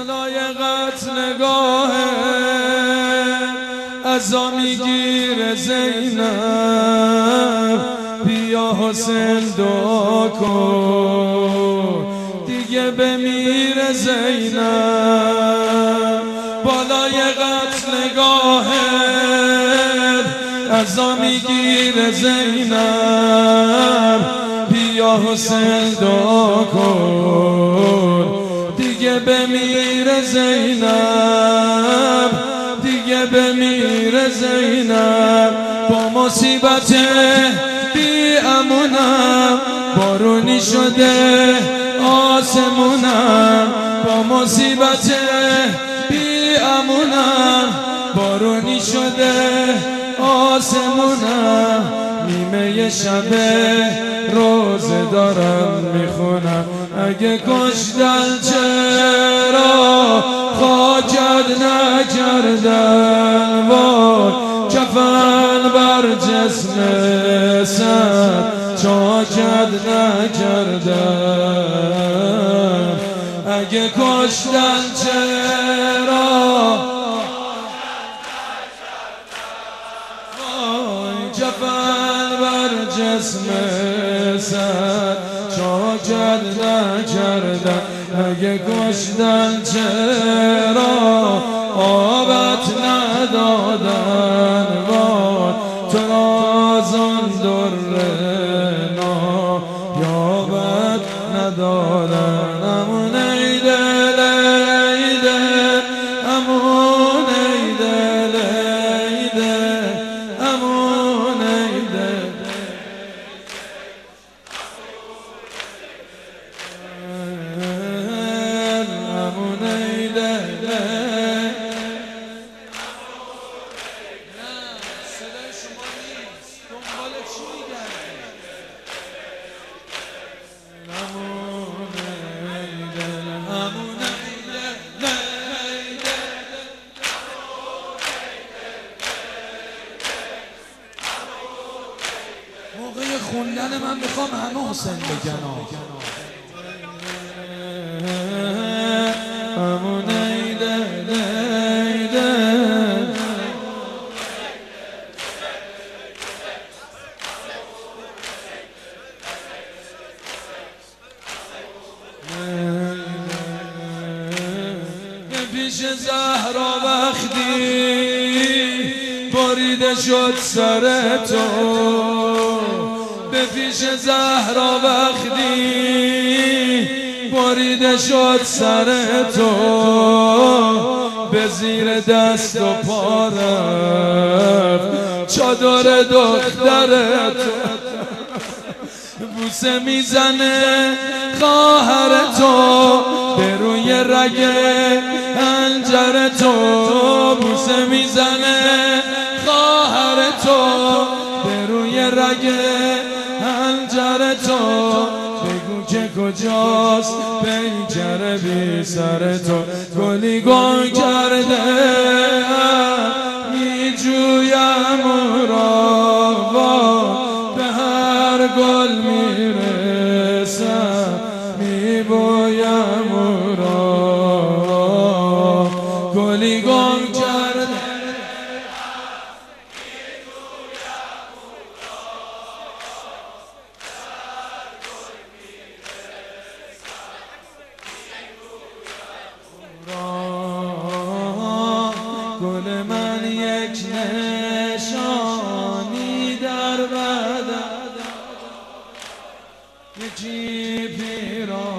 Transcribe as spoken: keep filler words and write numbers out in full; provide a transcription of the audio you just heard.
بالای قط نگاه ازا میگیره زینب بیا حسین دعا کن دیگه بمیره زینب بالای قط نگاه ازا میگیره زینب بیا حسین دعا کن دیگه بمیره زینب دیگه بمیره زینب با مصیبت بی امونم بارونی شده آسمونم با مصیبت بی امونم بارونی شده آسمونم نیمه شب روزه دارم میخونم اگه کشتن چرا خاکت نکردن وای کفن بر جسم سر چاکت نکردن اگه کشتن چرا جفن بر جسم سر چاکت نکردن اگه کشتن چرا آبت ندادن وای تو رازون در نایابت ندادن امون ای دل ای دل امون ای دل ای دل امون ای دل امون ای دل صدای شما نیست دنبال چی میگردی امون ای دل امون ای دل ای دل موقع خوندن من میخوام همه حسین بگن امون ای دل ای دل به پیش زهرا وقتی بریده شد سر تو به پیش زهرا وقتی بریده شد سر تو به زیر دست و پا رفت چادر دختر تو بوسه میزنه خواهر تو به روی رگ حنجر تو بوسه میزنه خواهر تو به روی رگ حنجر تو بگو که کجاست پیکر بی سر تو گلی گم کرده میجویم او را به هر گل میرسم میبویم او را گلی گم کرده گل من یک نشانی در بدن یکی پیرا